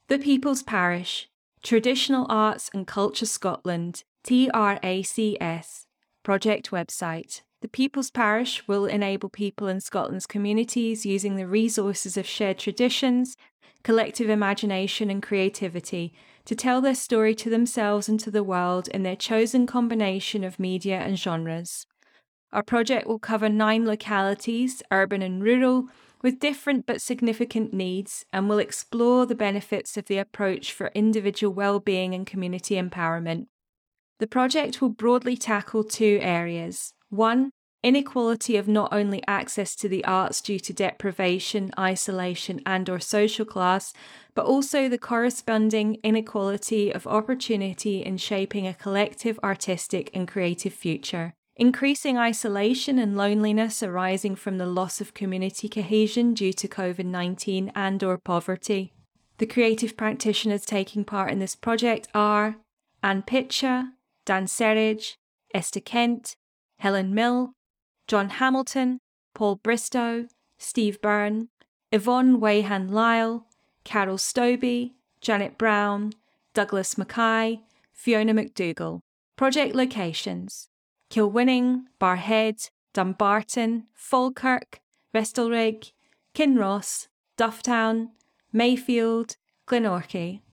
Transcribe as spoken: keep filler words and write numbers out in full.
The People's Parish, Traditional Arts and Culture Scotland, T R A C S, project website. The People's Parish will enable people in Scotland's communities using the resources of shared traditions, collective imagination and creativity to tell their story to themselves and to the world in their chosen combination of media and genres. Our project will cover nine localities, urban and rural, with different but significant needs, and will explore the benefits of the approach for individual well-being and community empowerment. The project will broadly tackle two areas. One, inequality of not only access to the arts due to deprivation, isolation, and or social class, but also the corresponding inequality of opportunity in shaping a collective artistic and creative future. Increasing isolation and loneliness arising from the loss of community cohesion due to COVID nineteen and or poverty. The creative practitioners taking part in this project are Anne Pitcher, Dan Serridge, Esther Kent, Helen Mill, John Hamilton, Paul Bristow, Steve Byrne, Yvonne Wayhan-Lyle, Carol Stobie, Janet Brown, Douglas Mackay, Fiona McDougall. Project locations: Kilwinning, Barrhead, Dumbarton, Falkirk, Restalrig, Kinross, Dufftown, Mayfield, Glenorchy.